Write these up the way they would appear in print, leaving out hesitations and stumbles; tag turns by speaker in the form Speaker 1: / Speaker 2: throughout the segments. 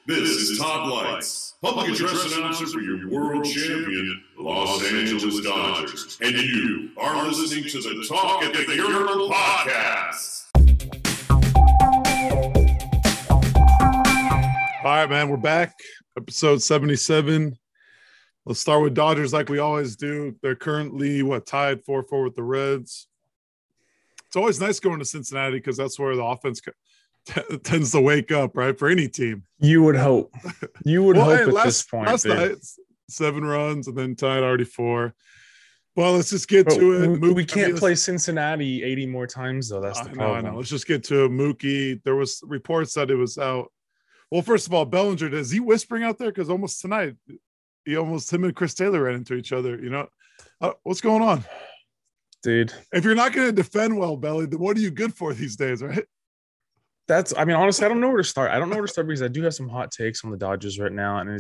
Speaker 1: This is Todd Lights, public address announcer for your world champion, Los Angeles Dodgers. And you are listening to the Talk at the Urinal Podcast.
Speaker 2: All right, man, we're back. Episode 77. Let's start with Dodgers like we always do. They're currently, tied 4-4 with the Reds. It's always nice going to Cincinnati because that's where the offense tends to wake up, right, for any team.
Speaker 3: You would hope. You would hope at this point.
Speaker 2: Last night, 7 runs and then tied already 4. Well, let's just get to it.
Speaker 3: We can't play Cincinnati 80 more times, though. That's the problem.
Speaker 2: I know. Let's just get to it. Mookie, there was reports that it was out. Well, first of all, Bellinger, is he whispering out there? Because almost tonight, him and Chris Taylor ran into each other. You know, what's going on?
Speaker 3: Dude.
Speaker 2: If you're not going to defend well, Belly, then what are you good for these days, right?
Speaker 3: Honestly, I don't know where to start. I don't know where to start because I do have some hot takes on the Dodgers right now. And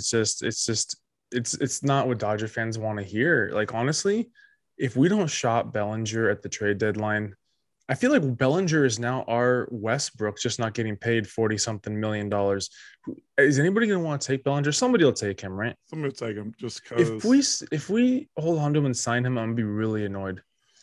Speaker 3: it's not what Dodger fans want to hear. Like, honestly, if we don't shop Bellinger at the trade deadline, I feel like Bellinger is now our Westbrook, just not getting paid $40-something million. Is anybody going to want to take Bellinger? Somebody will take him, right?
Speaker 2: Somebody will take him just because.
Speaker 3: If we hold on to him and sign him, I'm going to be really annoyed.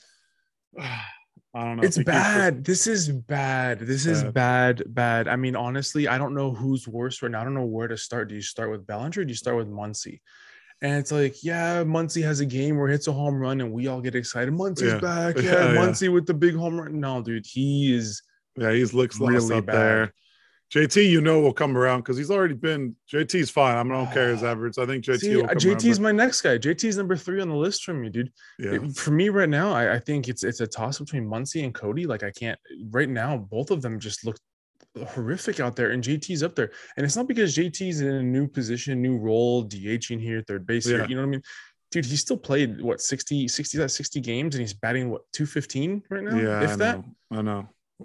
Speaker 2: I don't know.
Speaker 3: It's bad. This is bad. This is bad. I mean, honestly, I don't know who's worse right now. I don't know where to start. Do you start with Bellinger or do you start with Muncy? And it's like, yeah, Muncy has a game where he hits a home run and we all get excited. Muncy's back. Yeah, Muncy with the big home run. No, dude, he is.
Speaker 2: Yeah, he's looks
Speaker 3: really
Speaker 2: up
Speaker 3: bad.
Speaker 2: There. JT, will come around because he's already been. JT's fine. I don't care his average. I think JT will come
Speaker 3: JT's
Speaker 2: around,
Speaker 3: my next guy. JT's number 3 on the list from me, dude.
Speaker 2: Yeah.
Speaker 3: For me right now, I think it's a toss between Muncy and Cody. Like, I can't right now. Both of them just look horrific out there, and JT's up there. And it's not because JT's in a new position, new role, DHing here, third base here. You know what I mean? Dude, he still played 60 games, and he's batting 215 right now.
Speaker 2: Yeah, I know.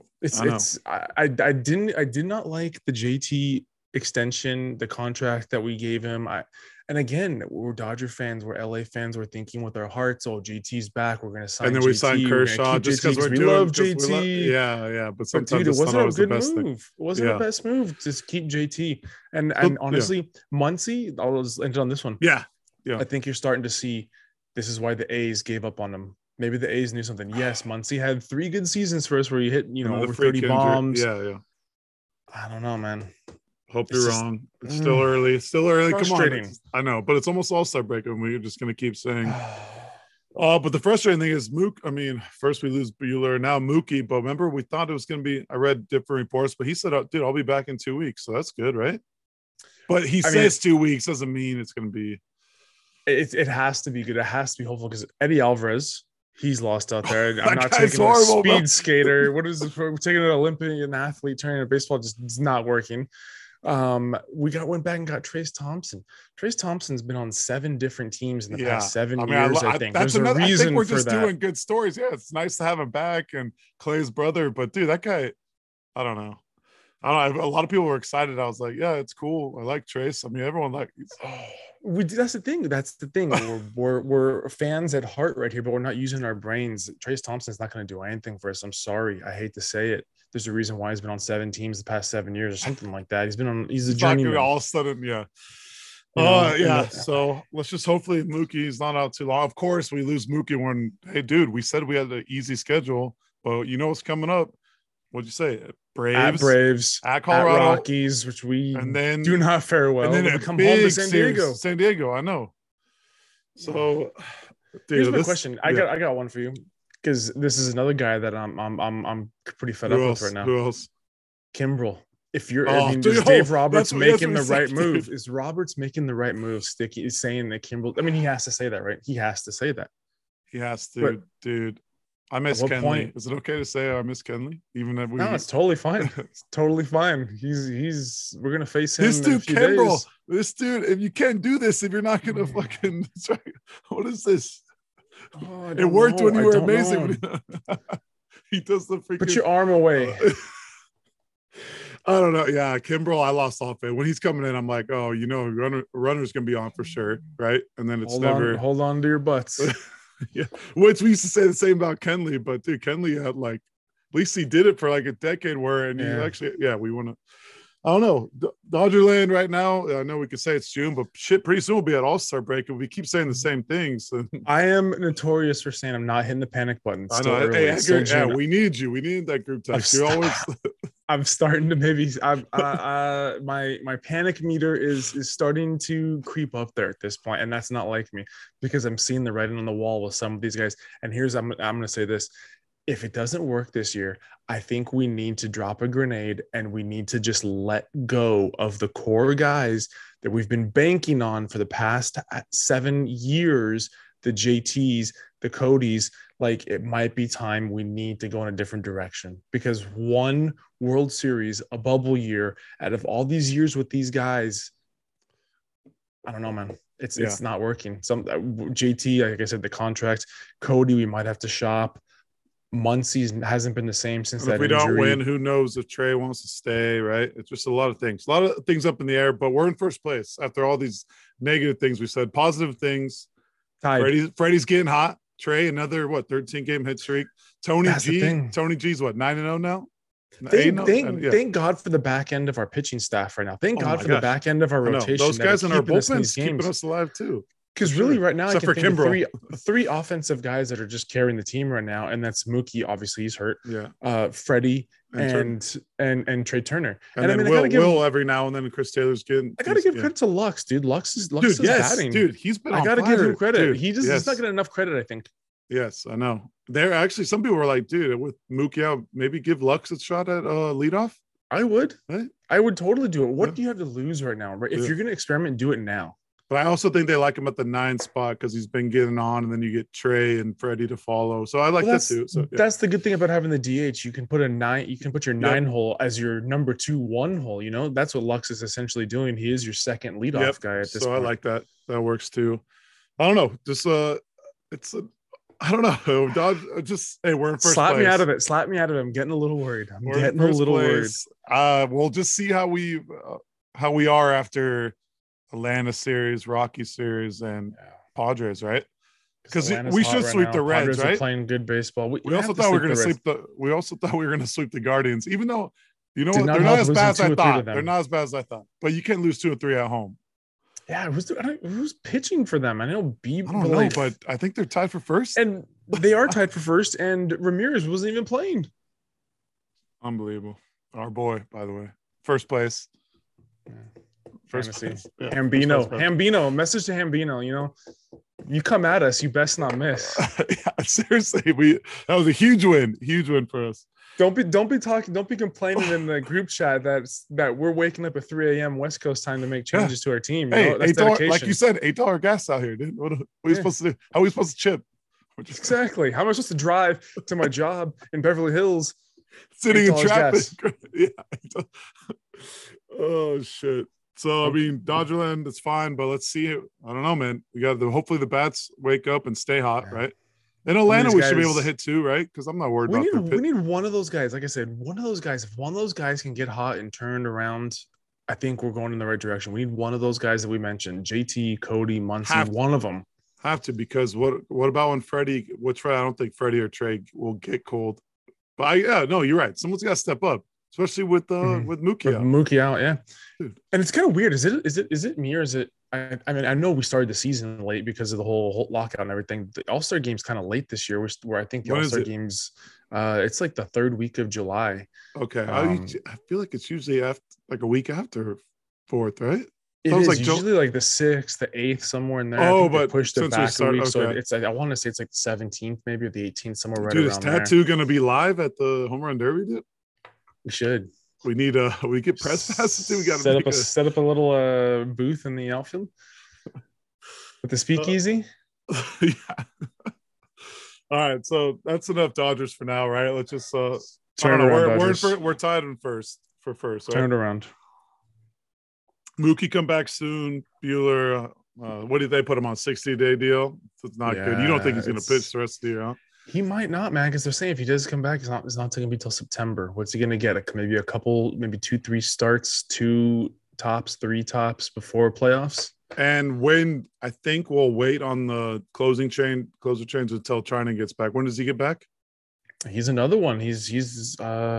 Speaker 3: I did not like the JT extension, the contract that we gave him. And again, we're Dodger fans, we're LA fans, we're thinking with our hearts, oh, JT's back, we're gonna sign.
Speaker 2: And then
Speaker 3: JT,
Speaker 2: we signed Kershaw just because we love JT. Yeah, but sometimes
Speaker 3: dude, it wasn't a good move.
Speaker 2: Thing.
Speaker 3: It wasn't the best move. Just keep JT. And honestly, Muncy, I'll just end on this one.
Speaker 2: Yeah.
Speaker 3: I think you're starting to see this is why the A's gave up on him. Maybe the A's knew something. Yes, Muncy had 3 good seasons for us where he hit, over 30 bombs.
Speaker 2: Yeah.
Speaker 3: I don't know, man.
Speaker 2: Hope you're wrong. It's still early. Come on. I know, but it's almost All-Star break, and we're just going to keep saying. But the frustrating thing is first we lose Buehler, now Mookie. But remember, we thought it was going to be – I read different reports, but he said, dude, I'll be back in 2 weeks. So that's good, right? But he says 2 weeks doesn't mean it's going to be –
Speaker 3: It has to be good. It has to be hopeful because Eddie Alvarez – he's lost out there. I'm not taking
Speaker 2: horrible,
Speaker 3: a speed skater. What is this? We're taking an Olympian athlete training a baseball. Just it's not working. We went back and got Trace Thompson. Trace Thompson's been on 7 different teams in the past 7 years. I think there's a reason
Speaker 2: I think we're
Speaker 3: for
Speaker 2: just
Speaker 3: that.
Speaker 2: Doing good stories. Yeah, it's nice to have him back and Clay's brother. But dude, that guy, I don't know. A lot of people were excited. I was like, yeah, it's cool. I like Trace. I mean, everyone
Speaker 3: that's the thing. We're fans at heart right here, but we're not using our brains. Trace Thompson's not going to do anything for us. I'm sorry. I hate to say it. There's a reason why he's been on 7 teams the past 7 years or something like that. He's a journeyman.
Speaker 2: All of a sudden, yeah. So let's just hopefully Mookie's not out too long. Of course, we lose Mookie when, hey, dude, we said we had an easy schedule, but you know what's coming up. What'd you say?
Speaker 3: Braves,
Speaker 2: at Colorado,
Speaker 3: at Rockies, which we
Speaker 2: and then
Speaker 3: do not fare well.
Speaker 2: And then
Speaker 3: we come home to San Diego.
Speaker 2: San Diego, I know. So, dude,
Speaker 3: here's my question. I got one for you because this is another guy that I'm pretty fed up with right now.
Speaker 2: Who else?
Speaker 3: Kimbrel. If you're, is Dave Roberts making the right move? Is Roberts making the right move? Is saying that Kimbrel. I mean, he has to say that, right? He has to say that.
Speaker 2: He has to, dude. I miss Kenley. Is it okay to say I miss Kenley? Even if
Speaker 3: no, it's totally fine. It's totally fine. We're gonna face him.
Speaker 2: This dude, Kimbrel. This dude, if you can't do this, if you're not gonna fucking, what is this?
Speaker 3: Oh,
Speaker 2: it worked when you were amazing. He does the freaking.
Speaker 3: Put your arm away.
Speaker 2: I don't know. Yeah, Kimbrel, I lost all faith. When he's coming in, I'm like, oh, runner's gonna be on for sure, right? And then it's
Speaker 3: hold on to your butts.
Speaker 2: Yeah, which we used to say the same about Kenley, but dude, Kenley had at least he did it for like a decade he actually, we want to. I don't know. Dodgerland right now, I know we could say it's June, but shit, pretty soon we'll be at All-Star break and we keep saying the same things.
Speaker 3: I am notorious for saying I'm not hitting the panic button.
Speaker 2: I know. Hey, Edgar, yeah, we need you. We need that group text. You're always.
Speaker 3: I'm starting to maybe. My panic meter is starting to creep up there at this point, and that's not like me because I'm seeing the writing on the wall with some of these guys. And I'm going to say this: if it doesn't work this year, I think we need to drop a grenade and we need to just let go of the core guys that we've been banking on for the past 7 years, the JTs, the Codys. Like, it might be time we need to go in a different direction because one World Series, a bubble year, out of all these years with these guys, I don't know, man. It's not working. JT, like I said, the contract. Cody, we might have to shop. Muncy hasn't been the same since that injury. If we don't
Speaker 2: win, who knows if Trey wants to stay, right? It's just a lot of things up in the air, but we're in first place after all these negative things we said. Positive things. Freddie's getting hot. Trey, another 13-game hit streak. Tony G's 9-0 now.
Speaker 3: Thank God for the back end of our pitching staff right now. Thank God for the back end of our rotation.
Speaker 2: Those guys in our bullpen keeping us alive too.
Speaker 3: Because really, right now, except I can think of three offensive guys that are just carrying the team right now, and that's Mookie. Obviously, he's hurt.
Speaker 2: Yeah.
Speaker 3: Freddie and Trey Turner.
Speaker 2: And then Will every now and then. Chris Taylor's getting.
Speaker 3: I gotta give credit to Lux, dude. Lux is batting.
Speaker 2: Dude, he's been.
Speaker 3: I gotta give him credit. He's not getting enough credit, I think.
Speaker 2: Yes, I know. There actually, some people were like, dude, with Mookie out, maybe give Lux a shot at leadoff.
Speaker 3: I would. Right? I would totally do it. What do you have to lose right now? Right? If you're gonna experiment, do it now.
Speaker 2: But I also think they like him at the 9 spot because he's been getting on, and then you get Trey and Freddie to follow. So I like that too. So
Speaker 3: that's the good thing about having the DH. You can put a 9. You can put your 9 hole as your number 2 1 hole. You know, that's what Lux is essentially doing. He is your second leadoff guy at this point.
Speaker 2: I like that. That works too. I don't know. Just I don't know. Dodge, we're in first
Speaker 3: Slap
Speaker 2: place.
Speaker 3: me out of it. Slap me out of it. I'm getting a little worried. Worried.
Speaker 2: We'll just see how we are after Atlanta series, Rocky series, and Padres, right? Because we should sweep the Reds,
Speaker 3: Padres
Speaker 2: right?
Speaker 3: Are playing good baseball.
Speaker 2: We also thought we were going to sweep the. We also thought we were going to sweep the Guardians, even though they're not as bad as I thought. They're not as bad as I thought. But you can't lose 2 or 3 at home.
Speaker 3: Yeah, who's pitching for them? I know
Speaker 2: I don't know, but I think they're tied for first.
Speaker 3: And they are tied for first, and Ramirez wasn't even playing.
Speaker 2: Unbelievable. Our boy, by the way. First place.
Speaker 3: Yeah. First place. Yeah. Hambino. Message to Hambino, you come at us, you best not miss.
Speaker 2: Yeah, seriously. That was a huge win for us.
Speaker 3: Don't be complaining in the group chat that we're waking up at 3 a.m. West Coast time to make changes to our team.
Speaker 2: Hey, that's $8, like you said, $8 gas out here, dude. What are we supposed to do? How are we supposed to chip?
Speaker 3: Exactly. How am I supposed to drive to my job in Beverly Hills?
Speaker 2: Sitting in traffic. Yeah. Oh shit. So I mean, Dodgerland is fine, but let's see. I don't know, man. We got hopefully the bats wake up and stay hot, right? In Atlanta, we should be able to hit 2, right? Because I'm not worried about
Speaker 3: we need one of those guys. Like I said, one of those guys. If one of those guys can get hot and turned around, I think we're going in the right direction. We need one of those guys that we mentioned: JT, Cody, Muncy. One of them
Speaker 2: have to, because what about when Freddie? I don't think Freddie or Trey will get cold. But you're right. Someone's got to step up, especially with Mookie out.
Speaker 3: Mookie out, yeah. Dude. And it's kind of weird. Is it me or is it? I mean, I know we started the season late because of the whole lockout and everything. The All-Star game's kind of late this year, where I think the All-Star game's it's like the 3rd week of July.
Speaker 2: Okay. I feel like it's usually after, like a week after 4th, right?
Speaker 3: It is like usually like the 6th, the 8th, somewhere in there.
Speaker 2: Oh, but
Speaker 3: pushed it back a week. Okay. So it's I want to say it's like the 17th, maybe, or the 18th, somewhere right around there.
Speaker 2: Is Tattoo going to be live at the Home Run Derby, dude?
Speaker 3: We should.
Speaker 2: We need we get press passes. We got
Speaker 3: to set up a little booth in the outfield with the speakeasy.
Speaker 2: Yeah. All right, so that's enough Dodgers for now, right? Let's just
Speaker 3: turn around.
Speaker 2: We're tied in first. Right?
Speaker 3: Turn it around.
Speaker 2: Mookie come back soon. Bueller, what did they put him on? 60-day deal. So it's not good. You don't think he's going to pitch the rest of the year, huh?
Speaker 3: He might not, man, because they're saying if he does come back, it's not going to be till September. What's he going to get? Maybe a couple, maybe 2-3 starts, 2 tops, 3 tops before playoffs.
Speaker 2: And when I think we'll wait on the closer chains until China gets back. When does he get back?
Speaker 3: He's another one. He's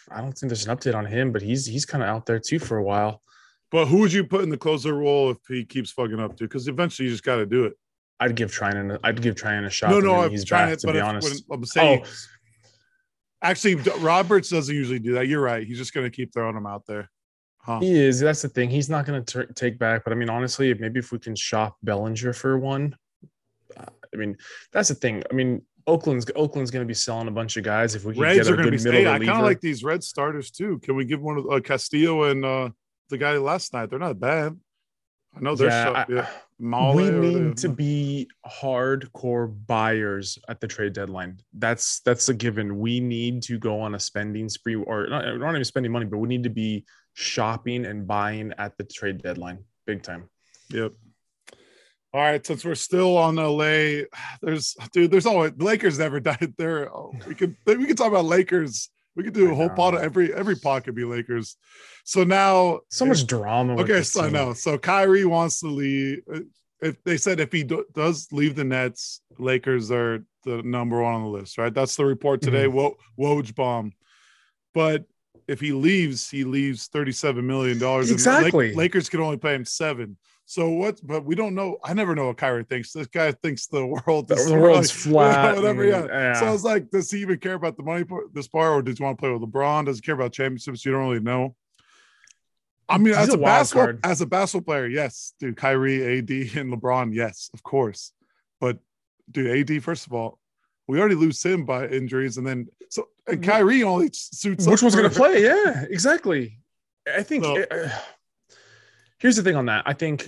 Speaker 3: I don't think there's an update on him, but he's kind of out there too for a while.
Speaker 2: But who would you put in the closer role if he keeps fucking up to? Because eventually you just got to do it.
Speaker 3: I'd give Trinan a shot.
Speaker 2: No,
Speaker 3: he's back. To be honest,
Speaker 2: I'm saying, actually, Roberts doesn't usually do that. You're right. He's just going to keep throwing him out there. Huh.
Speaker 3: He is. That's the thing. He's not going to take back. But I mean, honestly, maybe if we can shop Bellinger for one, I mean, that's the thing. I mean, Oakland's going to be selling a bunch of guys if we can
Speaker 2: Reds
Speaker 3: get a good middle reliever.
Speaker 2: I kind of like these Red starters too. Can we give one of Castillo and the guy last night? They're not bad. I know they're
Speaker 3: we need to be hardcore buyers at the trade deadline. That's a given. We need to go on a spending spree, or not even spending money, but we need to be shopping and buying at the trade deadline, big time.
Speaker 2: Yep. All right, since we're still on LA, there's always Lakers never died there. We could talk about Lakers. We could do a whole pot of every pot could be Lakers. So now
Speaker 3: so much drama.
Speaker 2: Okay, so I know. So Kyrie wants to leave. If they said if he does leave the Nets, Lakers are the number one on the list, right? That's the report today. Woj bomb. But if he leaves $37 million.
Speaker 3: Exactly.
Speaker 2: And Lakers could only pay him $7 million. So what? But we don't know. I never know what Kyrie thinks. This guy thinks the world's
Speaker 3: flat.
Speaker 2: Whatever. Yeah. So I was like, does he even care about the money part, this part, or does he want to play with LeBron? Does he care about championships? You don't really know. I mean, as a basketball player, yes, dude. Kyrie, AD, and LeBron, yes, of course. But dude, AD, first of all, we already lose him by injuries, and Kyrie only suits.
Speaker 3: Which one's going to play? Yeah, exactly. I think. Here's the thing on that. I think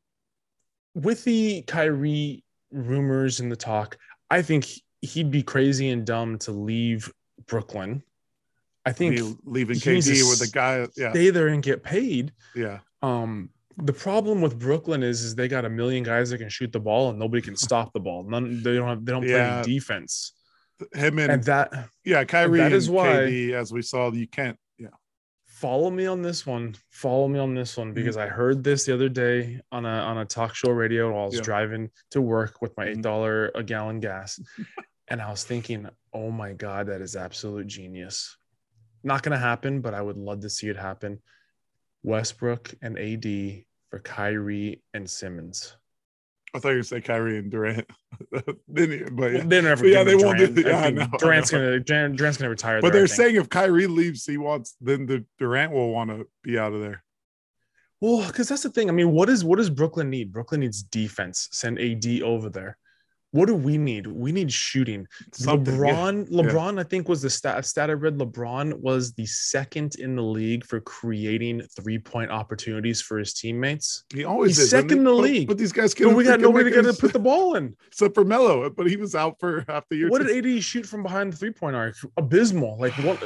Speaker 3: with the Kyrie rumors and the talk, I think he'd be crazy and dumb to leave Brooklyn. I think
Speaker 2: leaving KD with the guy,
Speaker 3: stay there and get paid.
Speaker 2: Yeah.
Speaker 3: The problem with Brooklyn is they got a million guys that can shoot the ball and nobody can stop the ball. They don't play any defense.
Speaker 2: Him
Speaker 3: and that.
Speaker 2: Yeah, Kyrie.
Speaker 3: And that is why,
Speaker 2: KD, as we saw, you can't. Yeah.
Speaker 3: Follow me on this one because I heard this the other day on a talk show radio while I was driving to work with my $8 a gallon gas. And I was thinking, oh my God, that is absolute genius. Not going to happen, but I would love to see it happen. Westbrook and AD for Kyrie and Simmons.
Speaker 2: I thought you were saying Kyrie and Durant. They
Speaker 3: never.
Speaker 2: Yeah, they won't do. Yeah, I know.
Speaker 3: Durant's gonna retire.
Speaker 2: But they're saying if Kyrie leaves, then the Durant will want to be out of there.
Speaker 3: Well, because that's the thing. I mean, what does Brooklyn need? Brooklyn needs defense. Send AD over there. What do we need? We need shooting. LeBron, I think was the stat I read. LeBron was the second in the league for creating 3-point opportunities for his teammates.
Speaker 2: He's
Speaker 3: second in the league.
Speaker 2: But these guys can't.
Speaker 3: We got nobody to put the ball in.
Speaker 2: Except for Melo, but he was out for half the year.
Speaker 3: What did AD shoot from behind the 3-point arc? Abysmal. Like what?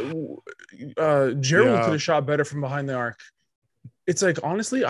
Speaker 3: Gerald could have shot better from behind the arc. It's like honestly,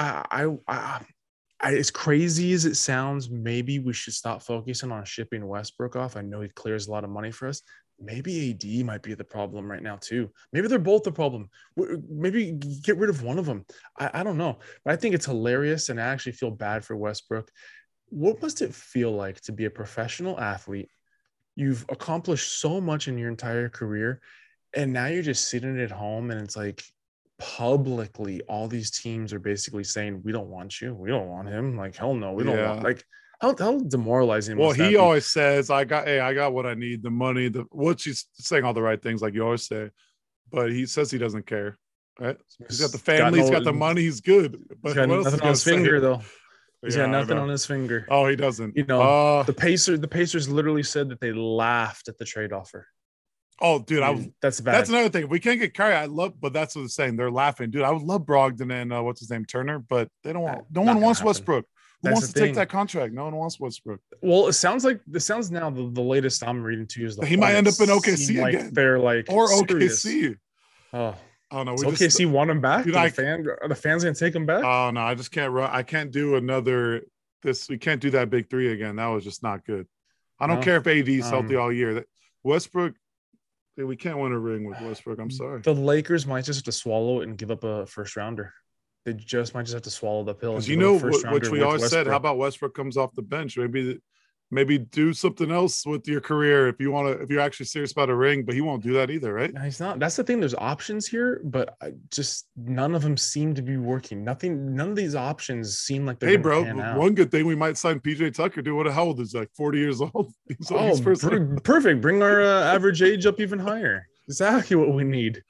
Speaker 3: as crazy as it sounds, maybe we should stop focusing on shipping Westbrook off. I know he clears a lot of money for us. Maybe AD might be the problem right now too. Maybe they're both the problem. Maybe get rid of one of them. I don't know. But I think it's hilarious, and I actually feel bad for Westbrook. What must it feel like to be a professional athlete? You've accomplished so much in your entire career, and now you're just sitting at home, and it's like, publicly all these teams are basically saying we don't want you, we don't want him, like hell no, we don't want, like how demoralizing.
Speaker 2: Well, he always says I got what I need, the money, she's saying all the right things like you always say, but he says he doesn't care, right? He's got the family, he's got the money, he's good, but
Speaker 3: he's got nothing on his finger though. He's got nothing on his finger.
Speaker 2: Oh, he doesn't.
Speaker 3: The Pacers literally said that they laughed at the trade offer.
Speaker 2: Oh, dude,
Speaker 3: that's bad.
Speaker 2: That's another thing. If we can't get Kyrie, but that's what they're saying. They're laughing, dude. I would love Brogdon and what's his name, Turner, but they don't want. No one wants Westbrook. Who wants to take that contract? No one wants Westbrook.
Speaker 3: Well, it sounds now the latest I'm reading to you is
Speaker 2: he might end up in OKC again.
Speaker 3: They're like
Speaker 2: OKC.
Speaker 3: Oh,
Speaker 2: I don't know.
Speaker 3: OKC want him back. Dude, are the fans gonna take him back?
Speaker 2: Oh no, I just can't run. I can't do another. We can't do that big three again. That was just not good. I don't care if AD's healthy all year. Westbrook. We can't win a ring with Westbrook. I'm sorry.
Speaker 3: The Lakers might just have to swallow it and give up a first rounder. They might just have to swallow the pill.
Speaker 2: Because which we always said, how about Westbrook comes off the bench? Maybe maybe do something else with your career if you're actually serious about a ring, but he won't do that either, right?
Speaker 3: No, he's not. That's the thing. There's options here, but just none of them seem to be working. None of these options seem like they're
Speaker 2: hey, bro.
Speaker 3: pan out.
Speaker 2: One good thing we might sign PJ Tucker. Dude, what how old is he? Like 40 years old?
Speaker 3: Perfect. Bring our average age up even higher. Exactly what we need.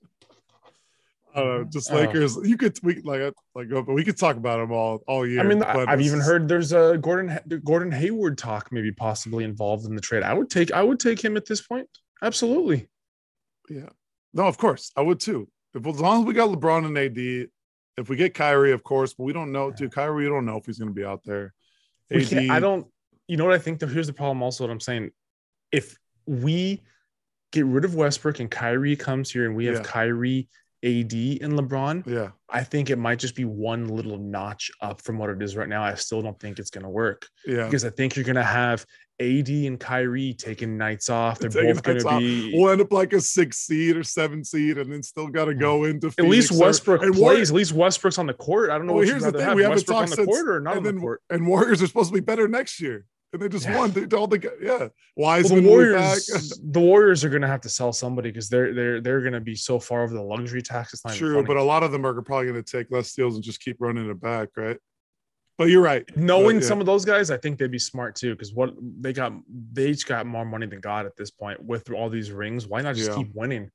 Speaker 2: Just Lakers. We could talk about them all year.
Speaker 3: I mean, I've even heard there's a Gordon Hayward talk, maybe possibly involved in the trade. I would take him at this point. Absolutely.
Speaker 2: Yeah. No, of course I would too. As long as we got LeBron and AD, if we get Kyrie, of course, but we don't know. Dude, Kyrie, you don't know if he's going to be out there. AD,
Speaker 3: I don't. You know what I think? Here's the problem. Also, what I'm saying, if we get rid of Westbrook and Kyrie comes here, and we have Kyrie, AD, and LeBron, I think it might just be one little notch up from what it is right now. I still don't think it's going to work. Yeah, because I think you're going to have AD and Kyrie taking nights off. They're both going to be.
Speaker 2: We'll end up like a 6 seed or 7 seed, and then still got to go into.
Speaker 3: At least Westbrook plays. At least Westbrook's on the court. I don't know. Well, here's the thing: we haven't talked on the court or not on the court.
Speaker 2: And Warriors are supposed to be better next year. And they just won. Wiseman
Speaker 3: the Warriors are going to have to sell somebody because they're going to be so far over the luxury tax. It's not
Speaker 2: true, but a lot of them are probably going to take less steals and just keep running it back, right? But you're right.
Speaker 3: Knowing some of those guys, I think they'd be smart too because what they each got more money than God at this point with all these rings. Why not just keep winning?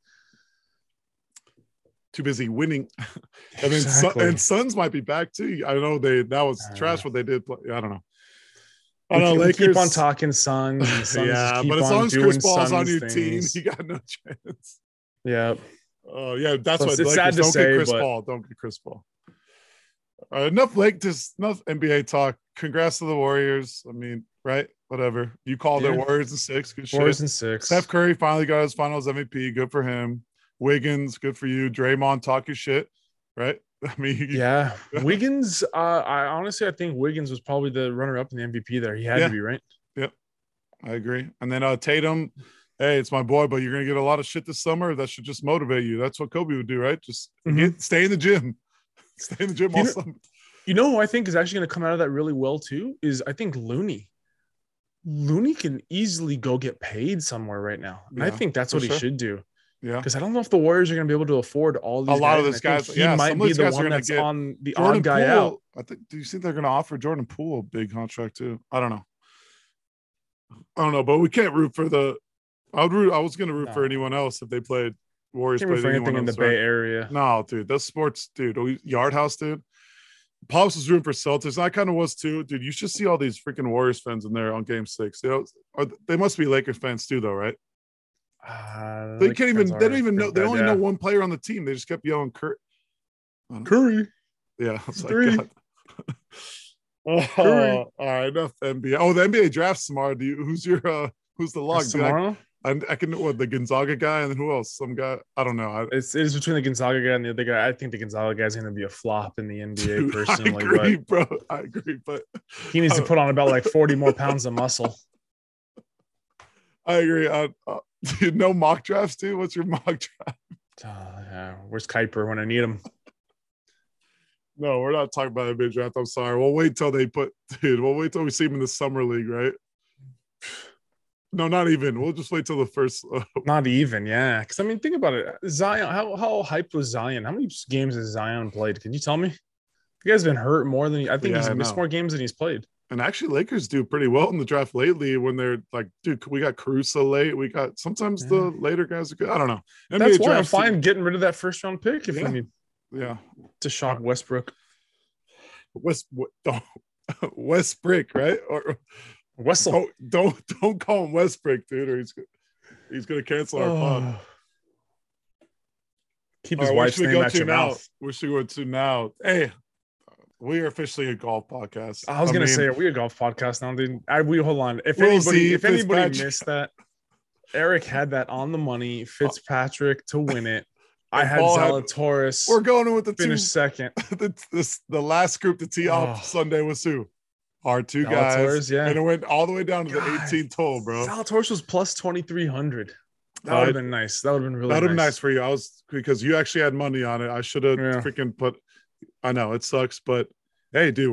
Speaker 2: Too busy winning, and then Suns might be back too. I know that was trash what they did. I don't know.
Speaker 3: We keep on talking Suns. And Suns
Speaker 2: but as long as Chris Paul's on your team, you got no chance.
Speaker 3: Yeah.
Speaker 2: Oh, yeah. That's
Speaker 3: so
Speaker 2: what
Speaker 3: it's sad to say.
Speaker 2: Don't get Chris Paul. Enough NBA talk. Congrats to the Warriors. I mean, right? Whatever. You called it Warriors in 6. Good shit.
Speaker 3: Warriors in 6.
Speaker 2: Steph Curry finally got his finals MVP. Good for him. Wiggins, good for you. Draymond, talk your shit. Right? I mean,
Speaker 3: Wiggins. I think Wiggins was probably the runner-up in the MVP there. He had to be, right?
Speaker 2: Yep, I agree. And then Tatum. Hey, it's my boy, but you're gonna get a lot of shit this summer. That should just motivate you. That's what Kobe would do, right? Just stay in the gym. Stay in the gym all summer.
Speaker 3: You know who I think is actually going to come out of that really well too is I think Looney. Looney can easily go get paid somewhere right now, and I think that's what he should do. Yeah, because I don't know if the Warriors are going to be able to afford all these.
Speaker 2: A lot of these guys,
Speaker 3: he might be the one that's on the odd guy out.
Speaker 2: Do you think they're going to offer Jordan Poole a big contract too? I don't know, but we can't root for the. I was going to root for anyone else if they played Warriors.
Speaker 3: Can't root for anything in the Bay Area.
Speaker 2: No, dude, that's sports, dude. Yard House, dude. Pops was rooting for Celtics. I kind of was too, dude. You should see all these freaking Warriors fans in there on Game 6. They must be Lakers fans too, though, right? They can't even. They don't even know. They only know one player on the team. They just kept yelling
Speaker 3: Curry.
Speaker 2: Yeah, it's like Curry. All right, enough NBA. Oh, the NBA draft's tomorrow. Who's the log?
Speaker 3: Tomorrow?
Speaker 2: I can the Gonzaga guy, and then who else? Some guy. I don't know.
Speaker 3: It's between the Gonzaga guy and the other guy. I think the Gonzaga guy is going to be a flop in the NBA. Dude, personally,
Speaker 2: I agree, but
Speaker 3: he needs to put on about like 40 more pounds of muscle.
Speaker 2: I agree. Dude, no mock drafts, dude. What's your mock draft?
Speaker 3: Where's Kuiper when I need him?
Speaker 2: No, we're not talking about the NBA draft. I'm sorry. We'll wait till we see him in the summer league, right? No, not even. We'll just wait till the first.
Speaker 3: Not even, yeah. Because I mean, think about it. Zion, how hyped was Zion? How many games has Zion played? Can you tell me? You guys been hurt more than I think he's missed more games than he's played.
Speaker 2: And actually, Lakers do pretty well in the draft lately when they're like, dude, we got Caruso late. We got sometimes the later guys are good. I don't know.
Speaker 3: That's why I'm fine getting rid of that first round pick if we need to shop Westbrook.
Speaker 2: Westbrook, right? Or
Speaker 3: Wessel.
Speaker 2: Don't call him Westbrook, dude, or he's gonna cancel our pod.
Speaker 3: Keep his wife's name out your mouth.
Speaker 2: Where should we go to now? Hey. We are officially a golf podcast.
Speaker 3: I was going to say, are we a golf podcast now, dude? Hold on. If anybody missed that, Eric had that on the money. Fitzpatrick to win it. I had Zalatoris.
Speaker 2: We're going with the
Speaker 3: finish second.
Speaker 2: The last group to tee off Sunday was who? Our two guys.
Speaker 3: Yeah.
Speaker 2: And it went all the way down to the 18th hole, bro.
Speaker 3: Zalatoris was plus 2,300. That would have been nice. That would have been really nice.
Speaker 2: That would have been nice for you. Because you actually had money on it. I should have freaking put. I know it sucks, but hey, dude,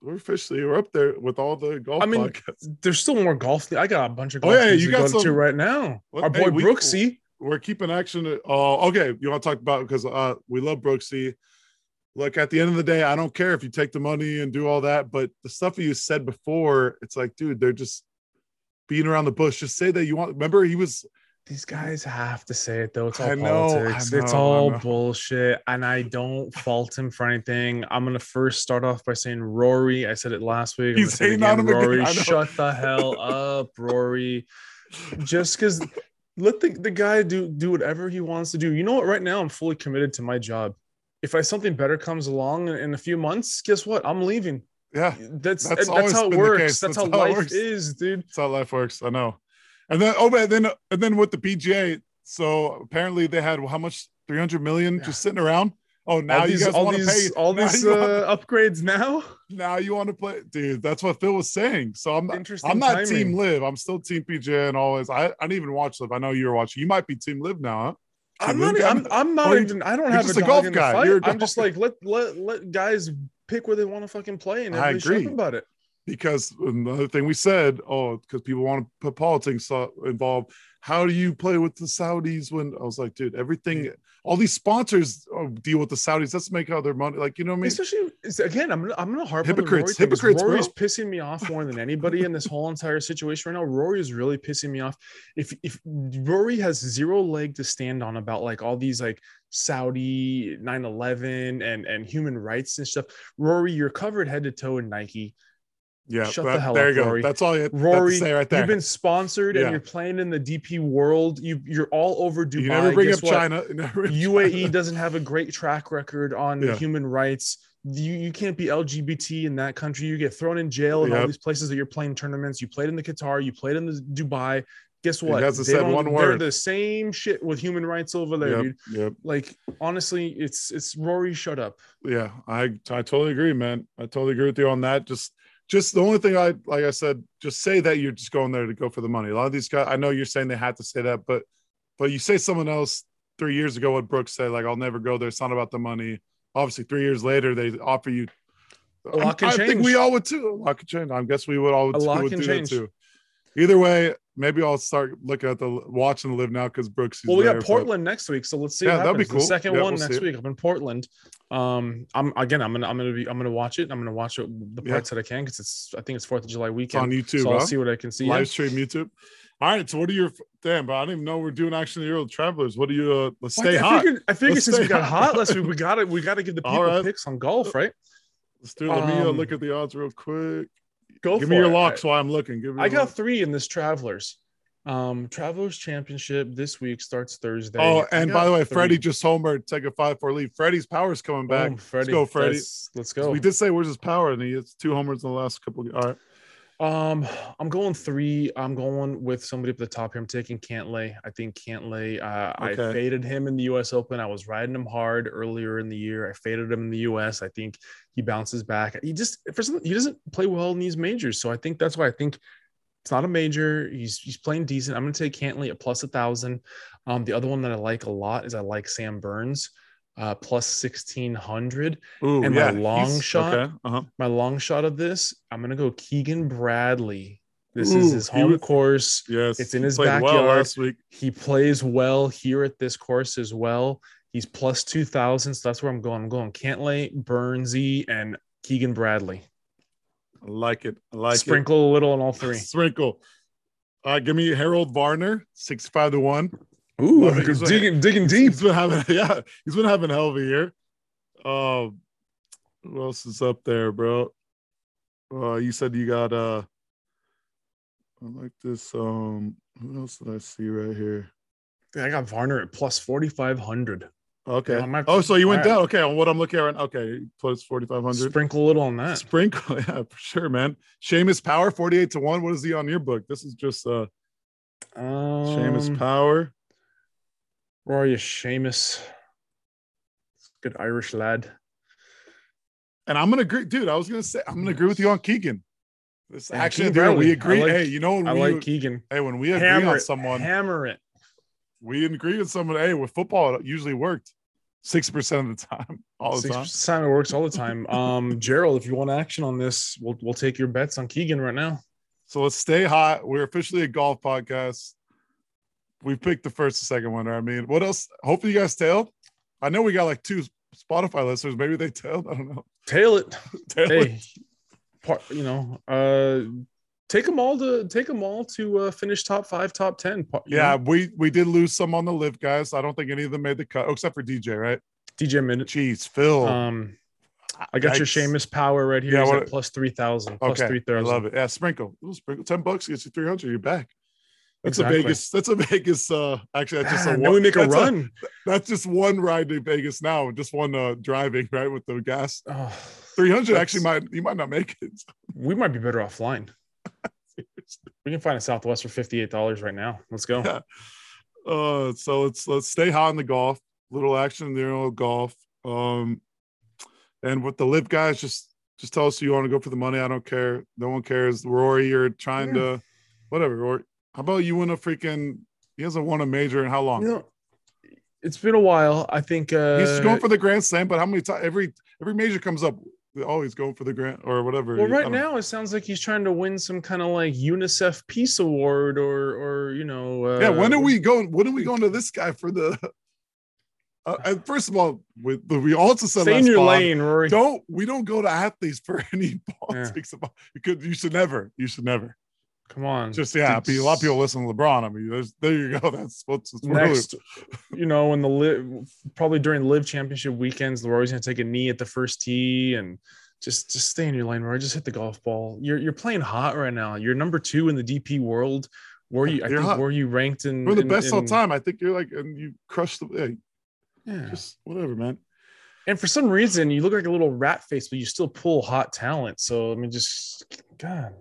Speaker 2: we're up there with all the golf podcasts.
Speaker 3: There's still more golf. I got a bunch of
Speaker 2: golf.
Speaker 3: Oh yeah, you got some to right now. Our boy Brooksy.
Speaker 2: We're keeping action. Okay. You want to talk about because we love Brooksy. Look, at the end of the day, I don't care if you take the money and do all that, but the stuff you said before, it's like, dude, they're just beating around the bush. Just say that you want. Remember, he was.
Speaker 3: These guys have to say it though. It's all politics. It's all bullshit, and I don't fault him for anything. I'm gonna first start off by saying Rory. I said it last week.
Speaker 2: He's hating on him
Speaker 3: Rory,
Speaker 2: again.
Speaker 3: shut the hell up, Rory. Just because, let the guy do whatever he wants to do. You know what? Right now, I'm fully committed to my job. If something better comes along in a few months, guess what? I'm leaving.
Speaker 2: Yeah,
Speaker 3: that's how it works. That's how life is, dude.
Speaker 2: That's how life works. I know. And then and then with the PGA, so apparently they had how much 300 million just sitting around. Oh, now you guys want to pay
Speaker 3: all these upgrades now.
Speaker 2: Now you want to play, dude. That's what Phil was saying. So I'm not
Speaker 3: timing.
Speaker 2: Team Live. I'm still Team PGA and always. I didn't even watch Live. I know you were watching. You might be Team Live now, huh?
Speaker 3: I'm not even. I don't have a golf guy. I'm just like let guys pick where they want to fucking play, and everybody shut up about it.
Speaker 2: Because another thing we said, because people want to put politics involved. How do you play with the Saudis when I was like, dude, everything, all these sponsors deal with the Saudis. Let's make all their money. Like, you know what I mean?
Speaker 3: Especially, again, I'm gonna harp
Speaker 2: hypocrites.
Speaker 3: on the Rory. Rory's pissing me off more than anybody in this whole entire situation right now. Rory is really pissing me off. If Rory has zero leg to stand on about like all these like Saudi 9/11 and human rights and stuff, Rory, you're covered head to toe in Nike.
Speaker 2: Yeah,
Speaker 3: shut the hell
Speaker 2: there
Speaker 3: up,
Speaker 2: you go.
Speaker 3: Rory.
Speaker 2: That's all you have
Speaker 3: Rory,
Speaker 2: to say right there.
Speaker 3: You've been sponsored and you're playing in the DP World. You're all over Dubai.
Speaker 2: You never bring up China.
Speaker 3: UAE doesn't have a great track record on human rights. You can't be LGBT in that country. You get thrown in jail in all these places that you're playing tournaments. You played in the Qatar. You played in the Dubai. Guess what?
Speaker 2: He hasn't said one word.
Speaker 3: They're the same shit with human rights over there, dude.
Speaker 2: Yep.
Speaker 3: Like, honestly, it's Rory, shut up.
Speaker 2: Yeah, I totally agree, man. I totally agree with you on that. Just the only thing like I said, just say that you're just going there to go for the money. A lot of these guys, I know you're saying they had to say that, but you say someone else 3 years ago what Brooks said, like, I'll never go there. It's not about the money. Obviously, 3 years later, they offer you.
Speaker 3: A lot can change.
Speaker 2: I think we all would too. A lot could change. I guess we would all
Speaker 3: do that
Speaker 2: too. Either way, maybe I'll start looking at watching the Live now because Brooks.
Speaker 3: Well, we got Portland next week, so let's see. Yeah,
Speaker 2: that'd be cool.
Speaker 3: The second one next week. I'm in Portland. I'm gonna watch it. I'm gonna watch it the parts that I can because I think it's 4th of July weekend.
Speaker 2: It's on YouTube.
Speaker 3: So I'll see what I can see.
Speaker 2: Live stream YouTube. All right. So what are your damn? But I didn't even know we're doing Action Euro Travelers. What do you? Let's stay hot.
Speaker 3: I figured since we got hot last week, we got to give the people picks on golf, right?
Speaker 2: Let's do it. Let me look at the odds real quick.
Speaker 3: Give
Speaker 2: me your locks while I'm looking.
Speaker 3: I got 3 in this Travelers. Travelers Championship this week starts Thursday.
Speaker 2: Oh, and by the way, Freddie just homered, take a 5-4 lead. Freddie's power's coming back. Let's go, Freddie.
Speaker 3: Let's go.
Speaker 2: We did say where's his power, and he has 2 homers in the last couple. All right.
Speaker 3: I'm going 3. I'm going with somebody up the top here. I'm taking Cantlay. I think Cantlay. I faded him in the U.S. Open. I was riding him hard earlier in the year. I faded him in the U.S. I think he bounces back. He doesn't play well in these majors, so I think that's why I think it's not a major. He's playing decent. I'm going to take Cantlay at plus 1,000. The other one that I like a lot is I like Sam Burns. Plus 1,600.
Speaker 2: Ooh,
Speaker 3: and my long shot,
Speaker 2: okay.
Speaker 3: my long shot of this, I'm gonna go Keegan Bradley. This is his home course.
Speaker 2: Yes,
Speaker 3: it's in his backyard.
Speaker 2: Well last week.
Speaker 3: He plays well here at this course as well. He's plus 2,000, so that's where I'm going. I'm going Cantlay, Burnsy, and Keegan Bradley.
Speaker 2: I like it.
Speaker 3: Sprinkle a little on all 3.
Speaker 2: Sprinkle. Give me Harold Varner, 65-1.
Speaker 3: Ooh, digging deep.
Speaker 2: He's been having a hell of a year. Who else is up there, bro? You said you got I like this. Who else did I see right here?
Speaker 3: Yeah, I got Varner at plus 4,500.
Speaker 2: Okay. So you went down. Okay, on what I'm looking at right now. Okay, plus 4,500.
Speaker 3: Sprinkle a little on that.
Speaker 2: Sprinkle, yeah, for sure, man. Seamus Power, 48-1. What is he on your book? This is just Seamus Power.
Speaker 3: Where are you, Seamus? Good Irish lad.
Speaker 2: And I'm gonna agree, dude. I'm gonna agree with you on Keegan. This actually,
Speaker 3: Keegan
Speaker 2: we agree.
Speaker 3: Like Keegan.
Speaker 2: Hey, when we agree on someone,
Speaker 3: hammer it.
Speaker 2: We agree with someone. Hey, with football, it usually worked. 60% of the time, all the time.
Speaker 3: 6% time it works all the time. Gerald, if you want action on this, we'll take your bets on Keegan right now.
Speaker 2: So let's stay hot. We're officially a golf podcast. We picked the first and second winner. I mean, what else? Hopefully you guys tailed. I know we got like 2 Spotify listeners. Maybe they tailed. I don't know.
Speaker 3: Tail it.
Speaker 2: Tail
Speaker 3: it. Take them all to finish top 5, top 10.
Speaker 2: Yeah, we did lose some on the live guys. I don't think any of them made the cut, except for DJ, right?
Speaker 3: DJ Minute.
Speaker 2: Jeez, Phil.
Speaker 3: I got your Seamus Power right here. Yeah, plus 3,000. Plus 3,000. I
Speaker 2: love it. Yeah, sprinkle. $10 gets you 300. You're back. That's exactly. A Vegas. That's a Vegas. Actually, that's just a one.
Speaker 3: Then we make a run.
Speaker 2: That's just one ride to Vegas now. Just one driving right with the gas. 300 actually you might not make it.
Speaker 3: We might be better offline. We can find a Southwest for $58 right now. Let's go.
Speaker 2: Yeah. So let's stay hot in the golf. Little action in the golf. And with the live guys, just tell us you want to go for the money. I don't care. No one cares. Rory, you're trying to whatever. Rory, how about you win a freaking? He hasn't won a major in how long?
Speaker 3: It's been a while. I think
Speaker 2: he's going for the Grand Slam, but how many times every major comes up? Always going for the grant or whatever.
Speaker 3: Well, right now it sounds like he's trying to win some kind of like UNICEF Peace Award or
Speaker 2: when are we going? When are we going to this guy for the? And first of all, we also said
Speaker 3: stay in your lane, Rory.
Speaker 2: We don't go to athletes for any politics about because you should never.
Speaker 3: Come on,
Speaker 2: just a lot of people listen to LeBron. I mean, there you go. That's what's
Speaker 3: next. Really... in the probably during live championship weekends, Rory's gonna take a knee at the first tee and just stay in your lane, Rory. Just hit the golf ball. You're playing hot right now. You're number 2 in the DP world. Were you ranked in?
Speaker 2: We're the best all time. I think you're like, and you crushed the. Yeah, just whatever, man.
Speaker 3: And for some reason, you look like a little rat face, but you still pull hot talent. So I mean, just God.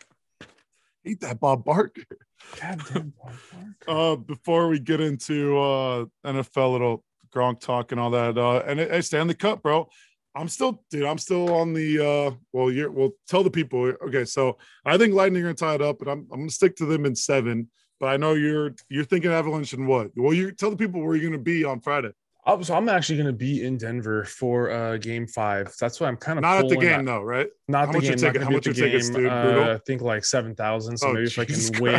Speaker 2: Hate that Bob Barker.
Speaker 3: Goddamn Bob Barker.
Speaker 2: Before we get into NFL, little Gronk talk and all that, and hey, Stanley Cup, bro. I'm still on the. We'll tell the people. Okay, so I think Lightning are gonna tie it up, but I'm gonna stick to them in 7. But I know you're thinking Avalanche in what? Well, you tell the people where you're gonna be on Friday.
Speaker 3: So I'm actually going to be in Denver for Game 5. That's why I'm kind of
Speaker 2: not at the game, though, right?
Speaker 3: Not
Speaker 2: how
Speaker 3: the game.
Speaker 2: How much your tickets, dude?
Speaker 3: I think like 7,000. So maybe if I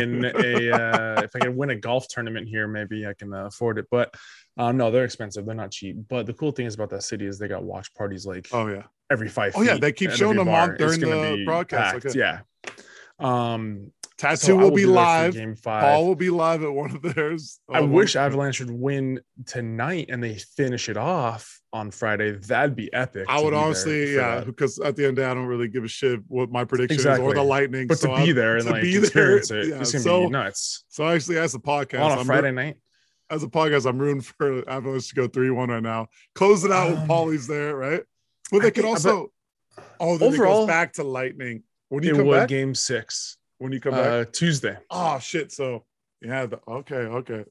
Speaker 3: can win a golf tournament here, maybe I can afford it. But no, they're expensive. They're not cheap. But the cool thing is about that city is they got watch parties like every 5 feet.
Speaker 2: Oh yeah, they keep showing them on during the broadcast.
Speaker 3: Okay. Yeah.
Speaker 2: Tattoo will be live. Game 5. Paul will be live at one of theirs.
Speaker 3: I wish Avalanche would win tonight and they finish it off on Friday. That'd be epic.
Speaker 2: I would honestly, because at the end of the day, I don't really give a shit what my prediction is or the Lightning.
Speaker 3: But to be there and like experience it, it's gonna be nuts.
Speaker 2: So actually, as a podcast,
Speaker 3: on a Friday night.
Speaker 2: As a podcast, I'm rooting for Avalanche to go 3-1 right now. Close it out with Paulie's there, right? But they could also. Then it goes back to Lightning. When you come back,
Speaker 3: Game 6.
Speaker 2: When you come back
Speaker 3: Tuesday.
Speaker 2: Oh shit! So okay.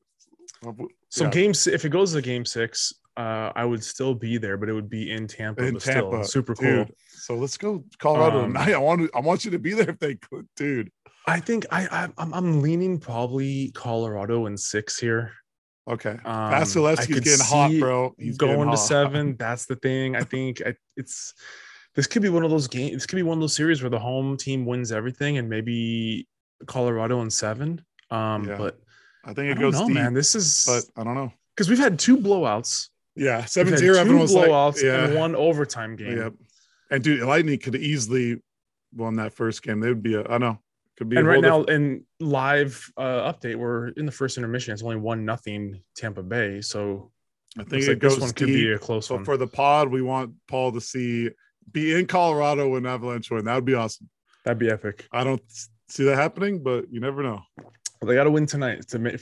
Speaker 3: So if it goes to Game 6, I would still be there, but it would be in Tampa. Still, super cool.
Speaker 2: So let's go Colorado tonight. I want you to be there if they could, dude.
Speaker 3: I think I'm leaning probably Colorado in 6 here.
Speaker 2: Okay, Vasilevsky's getting hot, bro. He's
Speaker 3: going to 7. That's the thing. I think this could be one of those games. This could be one of those series where the home team wins everything, and maybe Colorado in 7. But
Speaker 2: I think it goes deep,
Speaker 3: man.
Speaker 2: But I don't know
Speaker 3: because we've had 2 blowouts.
Speaker 2: Yeah, 7-0. Everyone's
Speaker 3: blowouts and 1 overtime game.
Speaker 2: Yep. And dude, Lightning could easily won that first game. They would be. I know. Could be.
Speaker 3: And right now, in live update, we're in the first intermission. It's only 1-0 Tampa Bay. So
Speaker 2: I think it goes
Speaker 3: this one
Speaker 2: deep.
Speaker 3: Could be a close one.
Speaker 2: For the pod, we want Paul to be in Colorado when Avalanche win. That would be awesome.
Speaker 3: That'd be epic.
Speaker 2: I don't see that happening, but you never know.
Speaker 3: Well, they got to win tonight there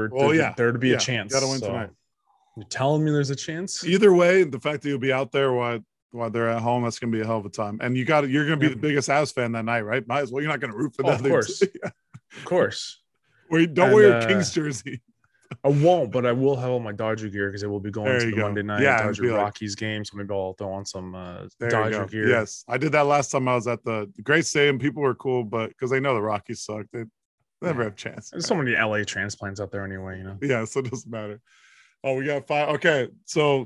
Speaker 3: to be a chance.
Speaker 2: Got to win tonight.
Speaker 3: You're telling me there's a chance?
Speaker 2: Either way, the fact that you'll be out there while they're at home, that's going to be a hell of a time. And you're going to be the biggest Avs fan that night, right? Might as well. You're not going to root for that.
Speaker 3: Of course. Of course.
Speaker 2: Don't wear your Kings jersey.
Speaker 3: I won't, but I will have all my Dodger gear because I will be going to the Monday night Dodger Rockies game. So maybe I'll throw on some Dodger gear.
Speaker 2: Yes, I did that last time I was at the Great Stadium. People were cool, but because they know the Rockies suck, they never have a chance.
Speaker 3: There's so many LA transplants out there anyway,
Speaker 2: Yeah, so it doesn't matter. Oh, we got 5. Okay, so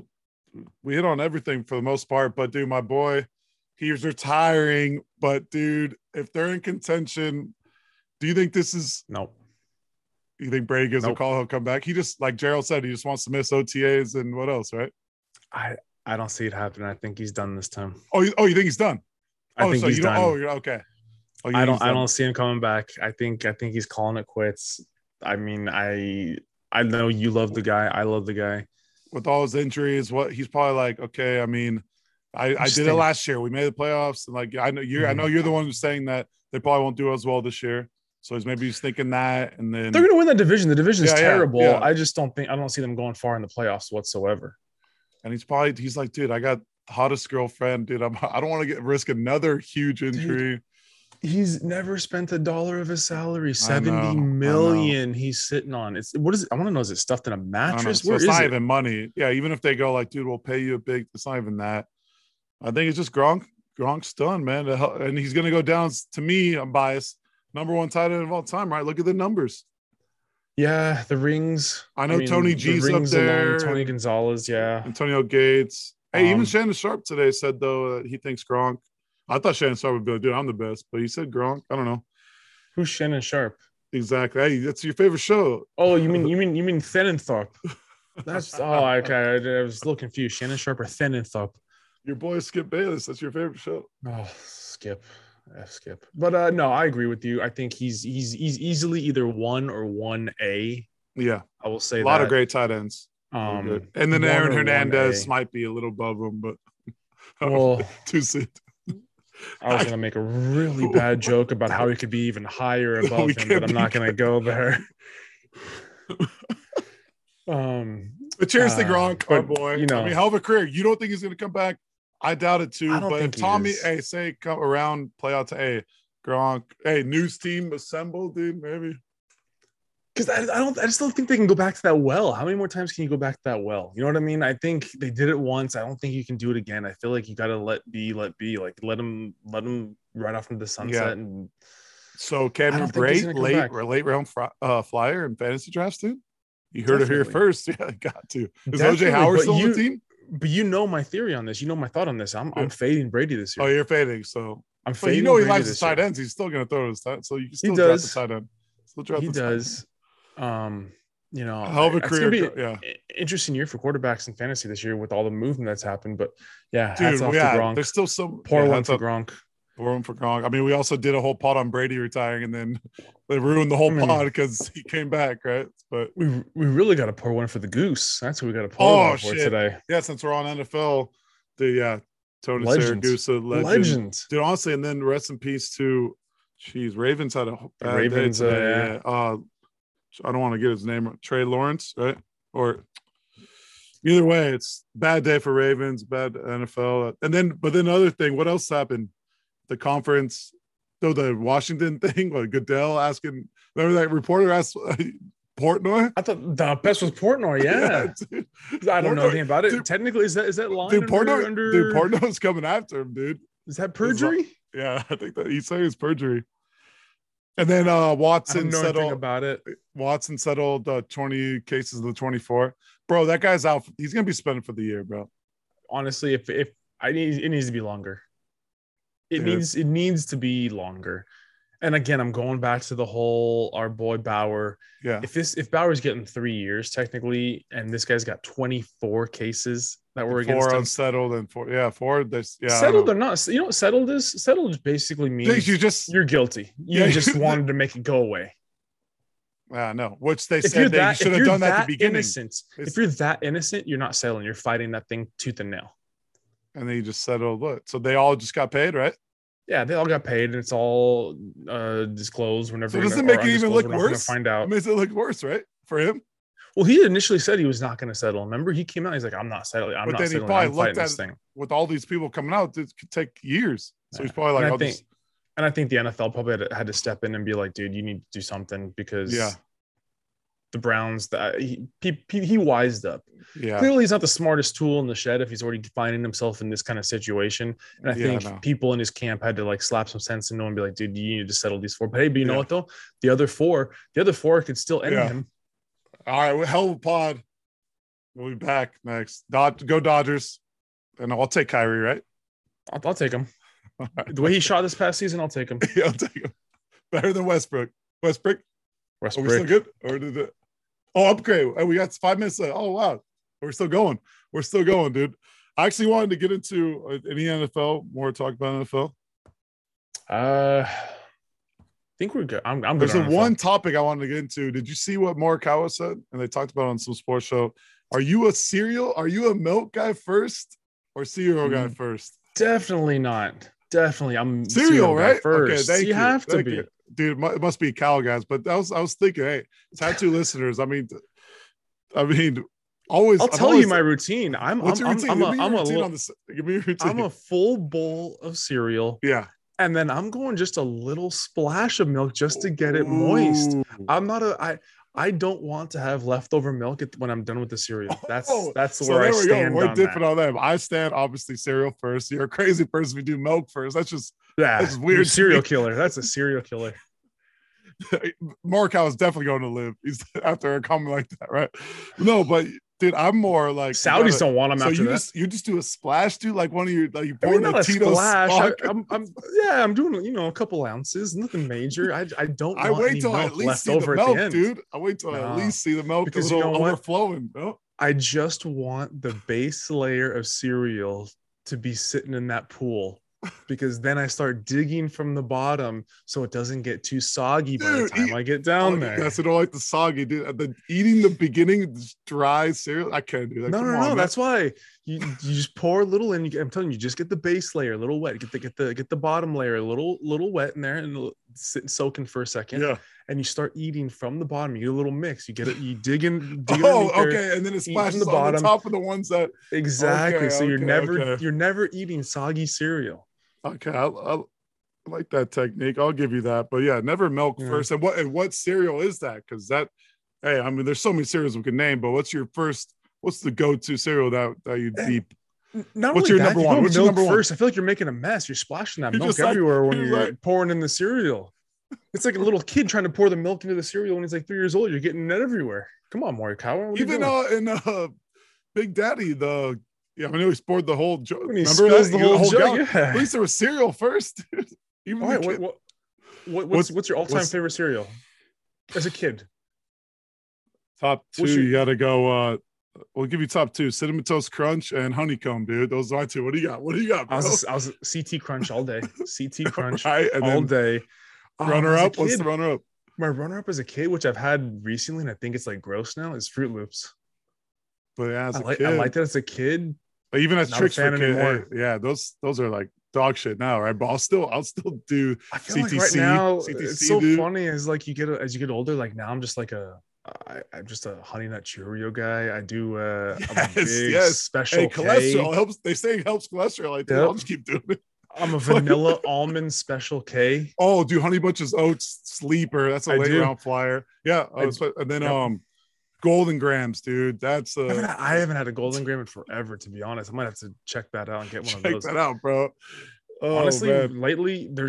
Speaker 2: we hit on everything for the most part. But dude, my boy, he's retiring. But dude, if they're in contention, do you think this is
Speaker 3: Nope.
Speaker 2: You think Brady gives a call, he'll come back? He just, like Gerald said, he just wants to miss OTAs and what else, right?
Speaker 3: I don't see it happening. I think he's done this time.
Speaker 2: Oh, you think he's done?
Speaker 3: I think he's done.
Speaker 2: Oh, you're okay. Oh,
Speaker 3: I don't see him coming back. I think he's calling it quits. I mean, I know you love the guy. I love the guy.
Speaker 2: With all his injuries, he's probably like, okay. I mean, I did it last year. We made the playoffs, and like I know you're the one who's saying that they probably won't do as well this year. So he's thinking that, and then
Speaker 3: they're going to win that division. The division is terrible.
Speaker 2: Yeah.
Speaker 3: I don't see them going far in the playoffs whatsoever.
Speaker 2: And he's like, dude, I got the hottest girlfriend, dude. I don't want to risk another huge injury.
Speaker 3: Dude, he's never spent $1 of his salary. 70 million he's sitting on. I want to know, is it stuffed in a mattress?
Speaker 2: So it's not even money. Yeah, even if they go like, dude, we'll pay you a big, it's not even that. I think it's just Gronk. Gronk's done, man. And he's gonna go down, to me, I'm biased, number 1 tight end of all time, right? Look at the numbers.
Speaker 3: Yeah, the rings.
Speaker 2: I know Tony G's up there.
Speaker 3: Tony Gonzalez, yeah.
Speaker 2: Antonio Gates. Hey, even Shannon Sharp today said, though, that he thinks Gronk. I thought Shannon Sharp would be like, dude, I'm the best. But he said Gronk. I don't know.
Speaker 3: Who's Shannon Sharp?
Speaker 2: Exactly. Hey, that's your favorite show.
Speaker 3: Oh, you mean Thenenthorpe. That's okay. I was a little confused. Shannon Sharp or Thenenthorpe?
Speaker 2: Your boy Skip Bayless. That's your favorite show.
Speaker 3: Oh, Skip. But no, I agree with you. I think he's easily either 1 or 1A.
Speaker 2: Yeah,
Speaker 3: I will say
Speaker 2: a lot of great tight ends. And then Aaron Hernandez might be a little above him, but too soon.
Speaker 3: I was gonna make a really bad joke about how he could be even higher above him, but I'm not gonna go there.
Speaker 2: But cheers to Gronk, our boy. You know, I mean, hell of a career. You don't think he's gonna come back? I doubt it too. But if Tommy, say come around, play out to Gronk, news team assembled, dude, maybe.
Speaker 3: Because I just don't think they can go back to that well. How many more times can you go back to that well? You know what I mean? I think they did it once. I don't think you can do it again. I feel like you got to let be. Like let them right off into the sunset. Yeah. And
Speaker 2: so Cameron Brate, late round flyer in fantasy drafts, dude. You heard it here first. Yeah, got to. Is OJ Howard still on the team?
Speaker 3: But you know my theory on this. You know my thought on this. I'm fading Brady this year.
Speaker 2: Oh, you're fading. So
Speaker 3: I'm fading.
Speaker 2: You know he likes the tight ends. He's still going to throw his tight. So you can still draft the tight end.
Speaker 3: He does. You know,
Speaker 2: hell of a career.
Speaker 3: Yeah, interesting year for quarterbacks in fantasy this year with all the movement that's happened. But yeah, hats off to Gronk.
Speaker 2: There's still some
Speaker 3: pour one for Gronk.
Speaker 2: Pour one for Gronk. I mean, we also did a whole pod on Brady retiring, and then they ruined the whole pod because he came back, right? But
Speaker 3: we really got to pour one for the Goose. That's who we got to pour one for today.
Speaker 2: Yeah, since we're on NFL, Tony Siragusa, legend. Dude, honestly, and then rest in peace to, Ravens had a bad day today. I don't want to get his name, Trey Lawrence, right? Or either way, it's bad day for Ravens, bad NFL. But then other thing, what else happened? The conference, the Washington thing, like Goodell asking, remember that reporter asked Portnoy?
Speaker 3: I thought the best was Portnoy, yeah. I don't know anything about it. Dude, technically, is that line
Speaker 2: dude, Portnoy's coming after him, dude.
Speaker 3: Is that perjury?
Speaker 2: Yeah, I think that he's saying it's perjury. And then Watson settled about it. Watson settled 20 cases of the 24. Bro, that guy's out. He's gonna be suspended for the year, bro.
Speaker 3: Honestly, it needs to be longer. It needs to be longer. And again, I'm going back to the whole our boy Bauer.
Speaker 2: Yeah.
Speaker 3: If Bauer's getting 3 years technically, and this guy's got 24 cases that were against him.
Speaker 2: 4 unsettled and 4. Yeah, 4.
Speaker 3: Settled or not? You know what settled is? Settled basically means you're guilty. You just wanted to make it go away.
Speaker 2: No, which they said they should have done that at the beginning.
Speaker 3: If you're that innocent, you're not settling. You're fighting that thing tooth and nail.
Speaker 2: And then you just settled. Look, so they all just got paid, right?
Speaker 3: Yeah, they all got paid, and it's all disclosed whenever.
Speaker 2: So does it make it even look worse?
Speaker 3: Find out.
Speaker 2: It makes it look worse, right, for him?
Speaker 3: Well, he initially said he was not going to settle. Remember, he came out. He's like, "I'm not settling. I'm not settling." But then he probably looked at this thing
Speaker 2: with all these people coming out. It could take years. So he's probably like,
Speaker 3: I think the NFL probably had to step in and be like, "Dude, you need to do something," because the Browns, he wised up.
Speaker 2: Yeah.
Speaker 3: Clearly, he's not the smartest tool in the shed if he's already finding himself in this kind of situation. And I think people in his camp had to like slap some sense into him and be like, dude, you need to settle these 4. But hey, you know what though? The other four could still end him.
Speaker 2: All right, hell of a pod. We'll be back next. Go Dodgers. And I'll take Kyrie, right?
Speaker 3: I'll take him. The way he shot this past season, I'll take him.
Speaker 2: Yeah, I'll take him. Better than Westbrook. Westbrook? Are we still good? Or did it? Oh, upgrade. We got 5 minutes left. Oh, wow. We're still going. We're still going, dude. I actually wanted to get into any NFL, more talk about NFL.
Speaker 3: I think we're good. I'm good.
Speaker 2: There's one topic I wanted to get into. Did you see what Morikawa said? And they talked about it on some sports show. Are you a milk guy first or cereal guy first?
Speaker 3: Definitely not. Definitely. I'm
Speaker 2: cereal right?
Speaker 3: First.
Speaker 2: Okay,
Speaker 3: you have to be.
Speaker 2: Dude, it must be cow guys. But I was thinking, hey, tattoo listeners, I mean, always.
Speaker 3: I'll tell you my routine.
Speaker 2: What's your routine? Give me your routine.
Speaker 3: I'm a full bowl of cereal.
Speaker 2: Yeah.
Speaker 3: And then I'm going just a little splash of milk just to get it moist. I don't want to have leftover milk when I'm done with the cereal. That's where I stand.
Speaker 2: We're different on them. I stand obviously cereal first. You're a crazy person if you do milk first. That's weird.
Speaker 3: Serial killer. That's a serial killer.
Speaker 2: Morikawa is definitely going to live. He's after a comment like that, right? No, but dude, I'm more like
Speaker 3: Saudis don't want him after that.
Speaker 2: You just do a splash, dude, like one of your you pour the Tito's
Speaker 3: splash. I'm doing a couple ounces, nothing major. I don't.
Speaker 2: I wait till I at least see the milk, dude. I wait till I at least see the milk because overflowing. No?
Speaker 3: I just want the base layer of cereal to be sitting in that pool. Because then I start digging from the bottom so it doesn't get too soggy by the time I get down there.
Speaker 2: Yes, I don't like the soggy, dude. Eating the beginning dry cereal, I can't do that.
Speaker 3: No. That's why you just pour a little in. I'm telling you, just get the base layer a little wet. Get the bottom layer a little wet in there and sit soaking for a second.
Speaker 2: Yeah.
Speaker 3: And you start eating from the bottom. You get a little mix. You get it. You dig in.
Speaker 2: Okay. And then it splashes on the top of the ones that
Speaker 3: exactly. So you're never eating soggy cereal.
Speaker 2: Okay, I like that technique. I'll give you that. But yeah, never milk first. And what cereal is that? Because there's so many cereals we can name. But what's the go-to cereal that you deep?
Speaker 3: What's your number one? What's your number one? First, I feel like you're making a mess. You're splashing that milk everywhere when you're pouring in the cereal. It's like a little kid trying to pour the milk into the cereal when he's like 3 years old. You're getting it everywhere. Come on, Morikawa.
Speaker 2: Even in Big Daddy, I know he poured the whole jug.
Speaker 3: Remember the whole jug? Yeah.
Speaker 2: At least there was cereal first.
Speaker 3: Even all right, what's your all-time favorite cereal as a kid?
Speaker 2: Top two, you got to go. We'll give you top two: Cinnamon Toast Crunch and Honeycomb, dude. Those are my two. What do you got? Bro?
Speaker 3: I was CT Crunch all day. CT Crunch
Speaker 2: all day. Runner-up. What's the runner-up?
Speaker 3: My runner-up as a kid, which I've had recently, and I think it's like gross now, is Fruit Loops.
Speaker 2: But yeah,
Speaker 3: I liked it as a kid.
Speaker 2: Even as tricks for kids, yeah, those are like dog shit now, right? But I'll still do
Speaker 3: I feel
Speaker 2: CTC.
Speaker 3: Like right now,
Speaker 2: CTC,
Speaker 3: it's so funny as like as you get older. Like now, I'm just like I'm just a Honey Nut Cheerio guy. I do a big special
Speaker 2: cholesterol helps. They say it helps cholesterol. Like I'll just keep doing it.
Speaker 3: I'm a vanilla almond special K.
Speaker 2: Oh, do Honey Bunches Oats Sleeper? That's a late round flyer. Yeah, and then Golden Grams, dude. That's
Speaker 3: I haven't had a Golden Gram in forever, to be honest. I might have to check that out and get one of those.
Speaker 2: Check that out, bro.
Speaker 3: Oh, honestly, lately we're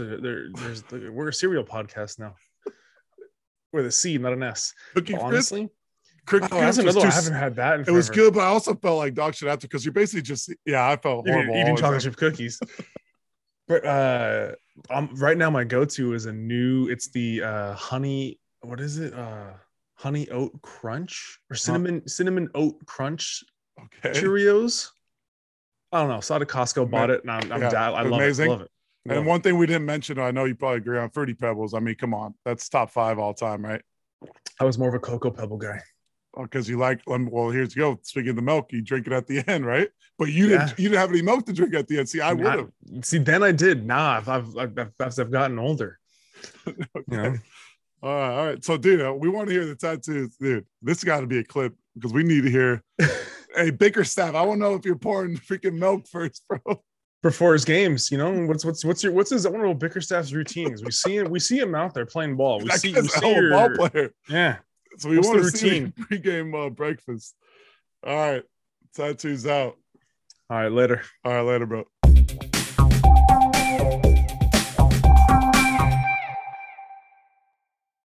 Speaker 3: a cereal podcast now. With a C, not an S. Honestly, that's another one. I haven't had that in forever.
Speaker 2: It was good, but I also felt like dog shit after because you're basically just I felt horrible
Speaker 3: eating chocolate chip cookies. But right now my go-to is it's the honey. What is it? Honey oat crunch or cinnamon oat crunch Cheerios. I don't know. Saw it at Costco, bought it, and I'm down. I love it. Love it.
Speaker 2: And one thing we didn't mention, I know you probably agree on, Fruity Pebbles. I mean, come on, that's top 5 all time, right?
Speaker 3: I was more of a Cocoa Pebble guy.
Speaker 2: Because you like, well, here's you go. Speaking of the milk, you drink it at the end, right? But you didn't have any milk to drink at the end. See, I would have.
Speaker 3: See, then I did. Nah, I've gotten older.
Speaker 2: Okay. All right. So, dude, we want to hear the tattoos, dude. This got to be a clip because we need to hear. Hey, Bickerstaff, I want to know if you're pouring freaking milk first, bro.
Speaker 3: Before his games, what's his one of Bickerstaff's routines? We see him out there playing ball. We see your
Speaker 2: ball player.
Speaker 3: Yeah.
Speaker 2: So we want to see pregame breakfast. All right, tattoos out.
Speaker 3: All right, later.
Speaker 2: All right, later, bro.